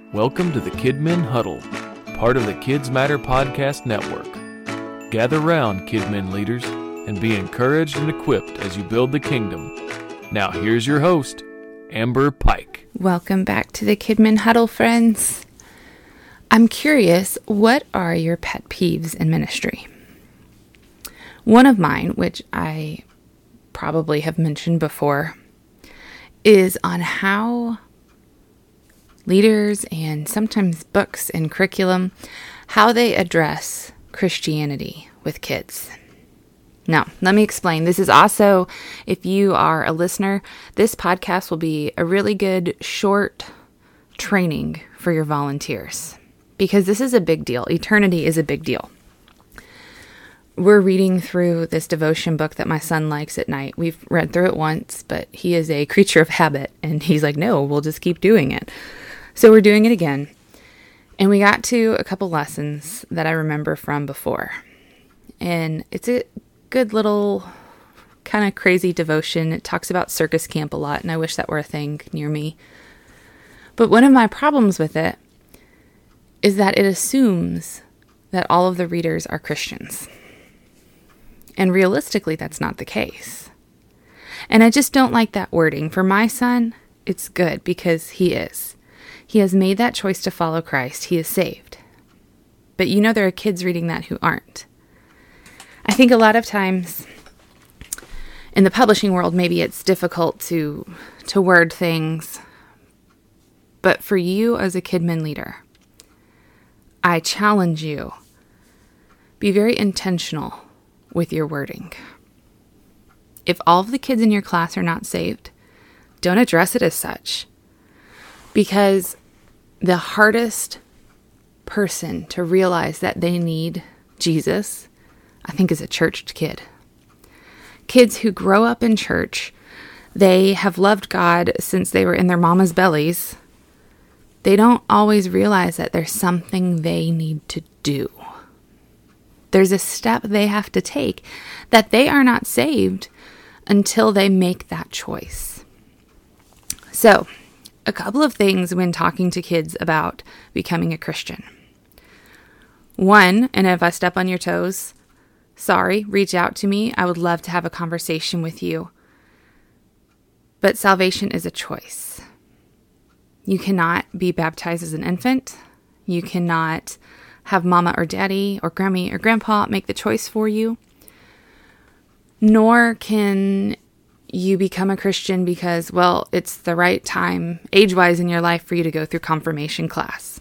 Welcome to the KidMin Huddle, part of the Kids Matter Podcast Network. Gather round, KidMin leaders, and be encouraged and equipped as you build the kingdom. Now here's your host, Amber Pike. Welcome back to the KidMin Huddle, friends. I'm curious, what are your pet peeves in ministry? One of mine, which I probably have mentioned before, is on how leaders and sometimes books and curriculum, how they address Christianity with kids. Now, let me explain. This is also, if you are a listener, this podcast will be a really good short training for your volunteers because this is a big deal. Eternity is a big deal. We're reading through this devotion book that my son likes at night. We've read through it once, but he is a creature of habit, and he's like, no, we'll just keep doing it. So we're doing it again, and we got to a couple lessons that I remember from before, and it's a good little kind of crazy devotion. It talks about circus camp a lot, and I wish that were a thing near me. But one of my problems with it is that it assumes that all of the readers are Christians. And realistically, that's not the case. And I just don't like that wording. For my son, it's good because he is. He has made that choice to follow Christ. He is saved. But you know there are kids reading that who aren't. I think a lot of times in the publishing world, maybe it's difficult to word things. But for you as a KidMin leader, I challenge you, be very intentional with your wording. If all of the kids in your class are not saved, don't address it as such. Because the hardest person to realize that they need Jesus, I think, is a churched kid. Kids who grow up in church, they have loved God since they were in their mama's bellies. They don't always realize that there's something they need to do. There's a step they have to take that they are not saved until they make that choice. So, a couple of things when talking to kids about becoming a Christian. One, and if I step on your toes, sorry, reach out to me. I would love to have a conversation with you. But salvation is a choice. You cannot be baptized as an infant. You cannot have mama or daddy or Grammy or grandpa make the choice for you. Nor can you become a Christian because, well, it's the right time, age-wise in your life, for you to go through confirmation class.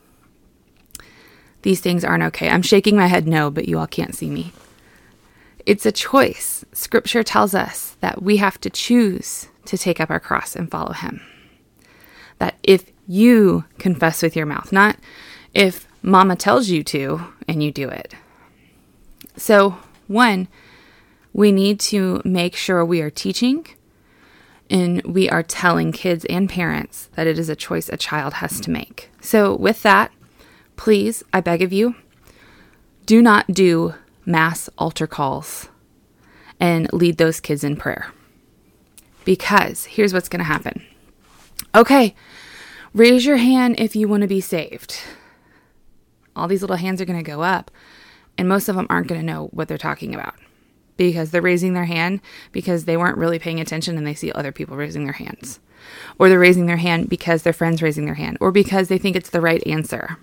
These things aren't okay. I'm shaking my head no, but you all can't see me. It's a choice. Scripture tells us that we have to choose to take up our cross and follow him. That if you confess with your mouth, not if mama tells you to and you do it. So, one, we need to make sure we are teaching and we are telling kids and parents that it is a choice a child has to make. So with that, please, I beg of you, do not do mass altar calls and lead those kids in prayer. Because here's what's going to happen. Okay, raise your hand if you want to be saved. All these little hands are going to go up, and most of them aren't going to know what they're talking about because they're raising their hand because they weren't really paying attention and they see other people raising their hands. Or they're raising their hand because their friend's raising their hand, or because they think it's the right answer.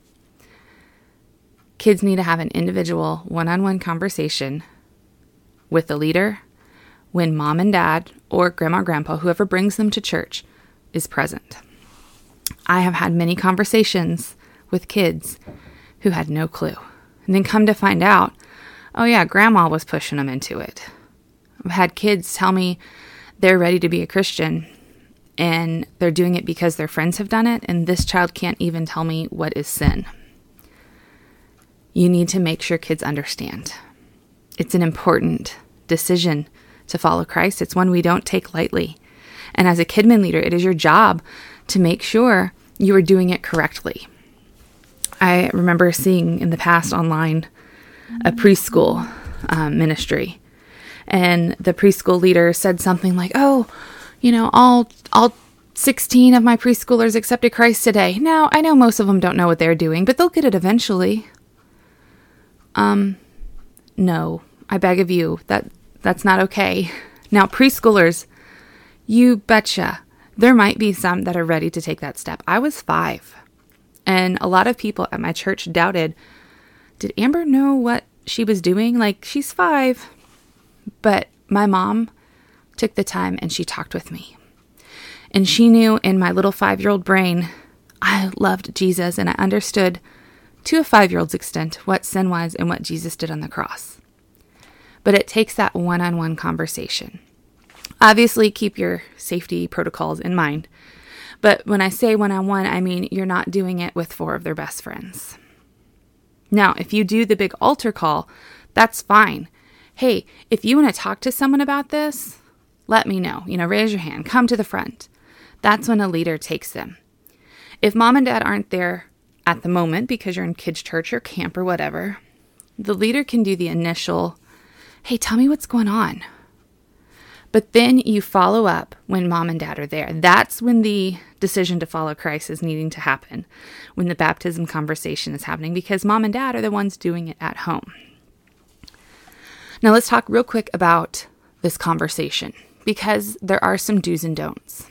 Kids need to have an individual one-on-one conversation with the leader when mom and dad or grandma or grandpa, whoever brings them to church, is present. I have had many conversations with kids who had no clue. And then come to find out, oh yeah, grandma was pushing them into it. I've had kids tell me they're ready to be a Christian and they're doing it because their friends have done it, and this child can't even tell me what is sin. You need to make sure kids understand. It's an important decision to follow Christ. It's one we don't take lightly. And as a KidMin leader, it is your job to make sure you are doing it correctly. I remember seeing in the past online a preschool ministry, and the preschool leader said something like, "Oh, I'll 16 of my preschoolers accepted Christ today. Now, I know most of them don't know what they're doing, but they'll get it eventually. No, I beg of you, that's not okay. Now, preschoolers, you betcha, there might be some that are ready to take that step. I was 5, and a lot of people at my church doubted, did Amber know what she was doing? Like, she's 5. But my mom took the time and she talked with me. And she knew in my little 5-year-old brain, I loved Jesus, and I understood to a 5-year-old's extent what sin was and what Jesus did on the cross. But it takes that one-on-one conversation. Obviously, keep your safety protocols in mind. But when I say one-on-one, I mean you're not doing it with 4 of their best friends. Now, if you do the big altar call, that's fine. Hey, if you want to talk to someone about this, let me know. Raise your hand. Come to the front. That's when a leader takes them. If mom and dad aren't there at the moment because you're in kids' church or camp or whatever, the leader can do the initial, hey, tell me what's going on. But then you follow up when mom and dad are there. That's when the decision to follow Christ is needing to happen, when the baptism conversation is happening, because mom and dad are the ones doing it at home. Now let's talk real quick about this conversation, because there are some do's and don'ts.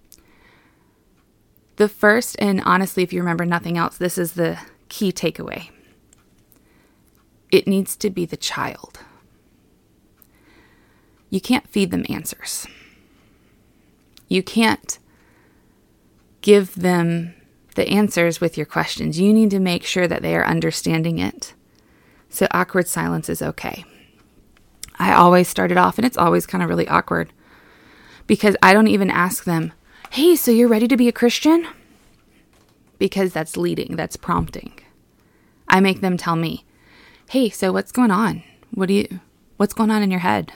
The first, and honestly, if you remember nothing else, this is the key takeaway. It needs to be the child. You can't feed them answers. You can't give them the answers with your questions. You need to make sure that they are understanding it. So awkward silence is okay. I always started off, and it's always kind of really awkward, because I don't even ask them, hey, so you're ready to be a Christian? Because that's leading, that's prompting. I make them tell me, hey, so what's going on? What's going on in your head?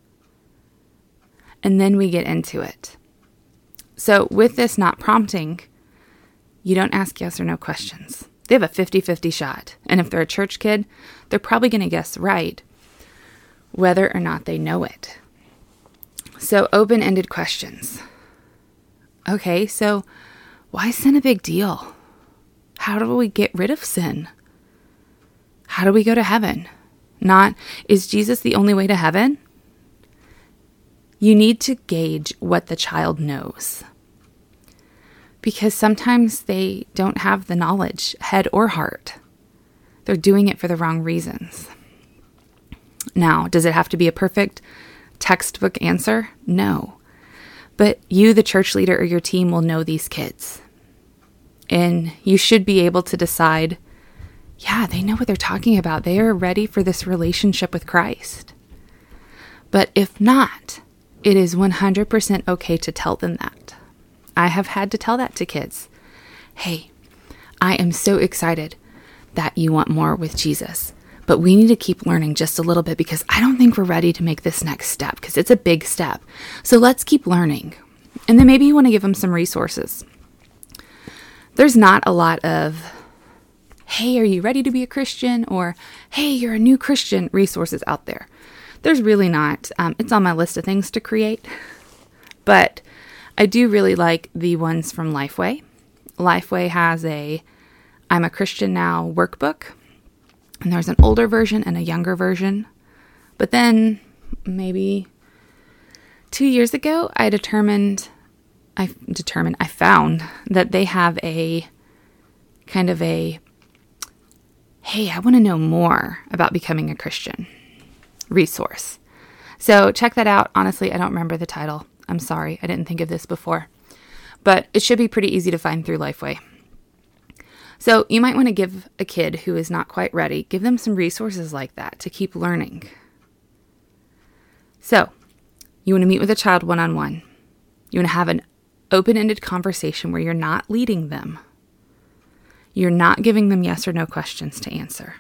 And then we get into it. So with this not prompting, you don't ask yes or no questions. They have a 50-50 shot. And if they're a church kid, they're probably going to guess right, whether or not they know it. So open-ended questions. Okay, so why is sin a big deal? How do we get rid of sin? How do we go to heaven? Not, is Jesus the only way to heaven? You need to gauge what the child knows, because sometimes they don't have the knowledge, head or heart. They're doing it for the wrong reasons. Now, does it have to be a perfect textbook answer? No. But you, the church leader, or your team will know these kids. And you should be able to decide, yeah, they know what they're talking about. They are ready for this relationship with Christ. But if not, it is 100% okay to tell them that. I have had to tell that to kids. Hey, I am so excited that you want more with Jesus, but we need to keep learning just a little bit, because I don't think we're ready to make this next step, because it's a big step. So let's keep learning. And then maybe you want to give them some resources. There's not a lot of, hey, are you ready to be a Christian? Or, hey, you're a new Christian resources out there. There's really not. It's on my list of things to create. But I do really like the ones from Lifeway. Lifeway has a I'm a Christian Now workbook. And there's an older version and a younger version. But then maybe 2 years ago, I found that they have a kind of a, hey, I want to know more about becoming a Christian resource. So check that out. Honestly, I don't remember the title. I'm sorry. I didn't think of this before. But it should be pretty easy to find through Lifeway. So you might want to give a kid who is not quite ready, give them some resources like that to keep learning. So you want to meet with a child one-on-one. You want to have an open-ended conversation where you're not leading them. You're not giving them yes or no questions to answer.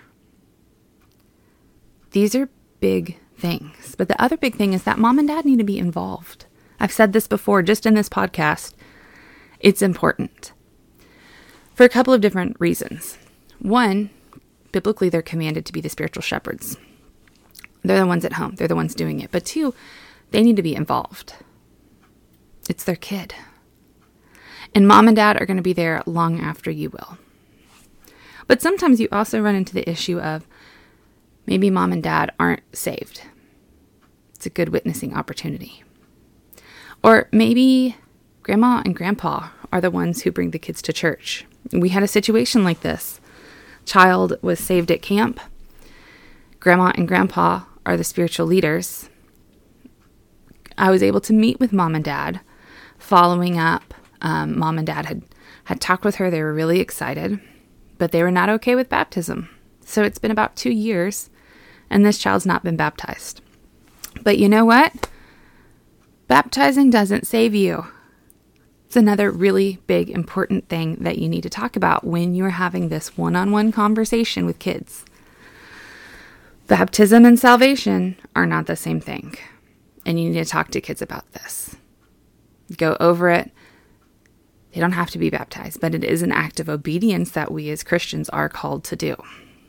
These are big things. But the other big thing is that mom and dad need to be involved. I've said this before, just in this podcast. It's important for a couple of different reasons. One, biblically, they're commanded to be the spiritual shepherds. They're the ones at home. They're the ones doing it. But two, they need to be involved. It's their kid. And mom and dad are going to be there long after you will. But sometimes you also run into the issue of maybe mom and dad aren't saved. It's a good witnessing opportunity. Or maybe grandma and grandpa are the ones who bring the kids to church. We had a situation like this. Child was saved at camp. Grandma and grandpa are the spiritual leaders. I was able to meet with mom and dad. Following up, mom and dad had talked with her. They were really excited, but they were not okay with baptism. So it's been about 2 years, and this child's not been baptized. But you know what? Baptizing doesn't save you. It's another really big, important thing that you need to talk about when you're having this one-on-one conversation with kids. Baptism and salvation are not the same thing, and you need to talk to kids about this. Go over it. They don't have to be baptized, but it is an act of obedience that we as Christians are called to do.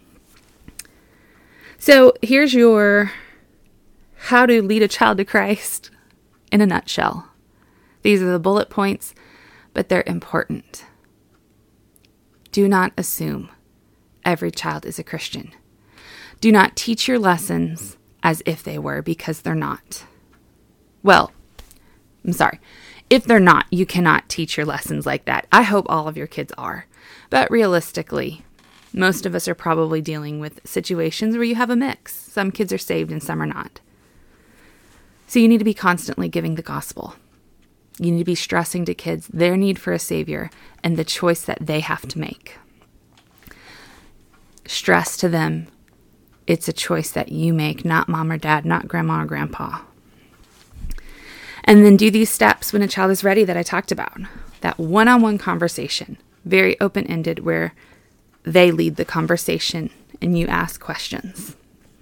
So here's your how to lead a child to Christ in a nutshell. These are the bullet points, but they're important. Do not assume every child is a Christian. Do not teach your lessons as if they were, because they're not. Well, I'm sorry. If they're not, you cannot teach your lessons like that. I hope all of your kids are. But realistically, most of us are probably dealing with situations where you have a mix. Some kids are saved and some are not. So you need to be constantly giving the gospel. You need to be stressing to kids their need for a Savior and the choice that they have to make. Stress to them, it's a choice that you make, not mom or dad, not grandma or grandpa. And then do these steps when a child is ready that I talked about. That one-on-one conversation, very open-ended, where they lead the conversation and you ask questions.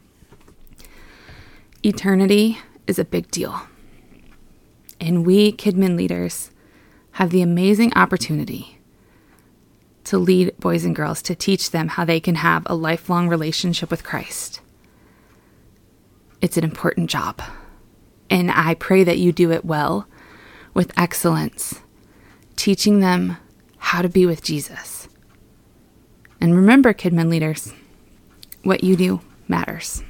Eternity is a big deal. And we KidMin leaders have the amazing opportunity to lead boys and girls, to teach them how they can have a lifelong relationship with Christ. It's an important job. And I pray that you do it well, with excellence, teaching them how to be with Jesus. And remember, KidMin leaders, what you do matters.